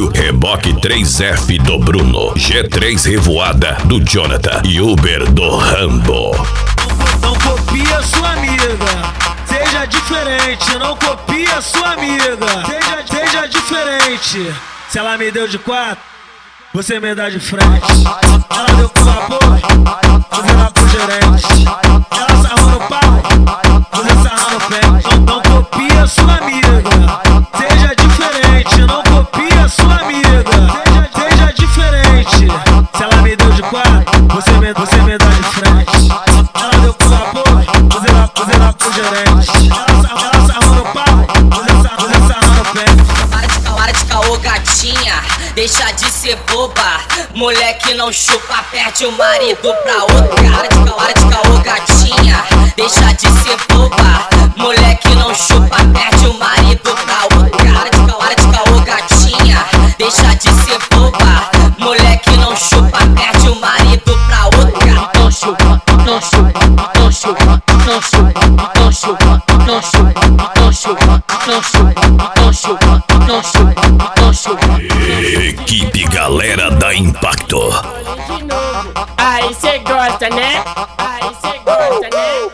Fábio, reboque 3F do Bruno, G3 Revoada do Jonathan e Uber do Rambo. Não copia sua amiga, seja diferente. Não copia sua amiga, seja diferente. Se ela me deu de 4, você me dá de frente. Ela deu pro vapor, você dá pro gerente. Ela sarrou no pau, você sarra no pé. Não copia sua amiga, seja diferente. Não copia sua amiga, seja diferente. Se ela me deu de 4, você me dá de frente. Ela deu pro vapor, você dá pro gerente. Ela sarrou no pau, você sarra no pé. Para de caô, gatinha, deixa de ser boba. Moleque não chupa, perde o marido pra outra. Para de caô, gatinha, deixa de ser boba. Moleque não chupa, perde o marido pra outra. Para de caô, gatinha, deixa de ser boba. Moleque não chupa, perde o marido pra outra. Não chupa, não chupa, não chupa, não chupa, não chupa, não chupa, não chupa, não chupa, não chupa, não chupa, não chupa. Equipe Galera da Impacto. Aí cê gosta, né? Aí cê gosta, né?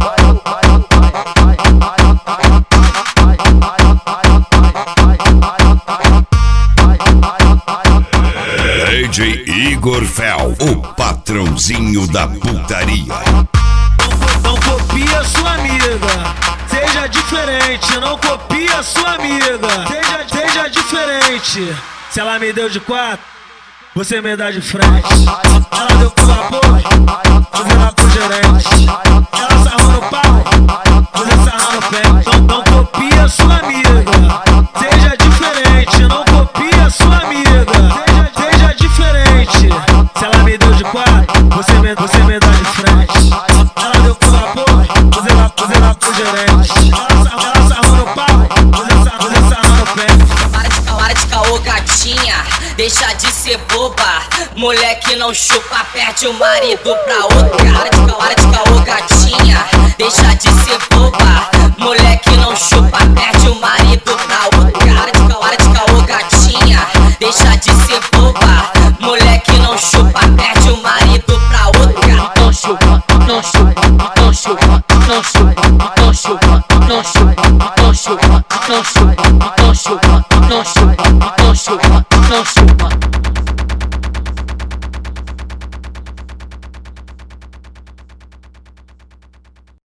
DJ Igor Fel, o patrãozinho da putaria. Não copia sua amiga, seja diferente. Não copia sua amiga, seja diferente. Se ela me deu de 4, você me dá de frente. Ela deu pro vapor, você dá pro gerente. Ela sarrou no pau, você sarra no pé. Não copia sua amiga, seja diferente. Não copia sua amiga, seja diferente. Se ela me deu de 4, você me dá de frente. Ela deu pro vapor, você dá pro gerente. Ela sarrou no pau, você sarra no pé. Para de caô, gatinha, deixa de ser boba. Moleque não chupa, perde o marido pra outra. Para de caô, gatinha, deixa de ser boba. Moleque não chupa, perde o marido pra outra. Para de caô, gatinha, deixa de ser boba. Moleque não chupa, perde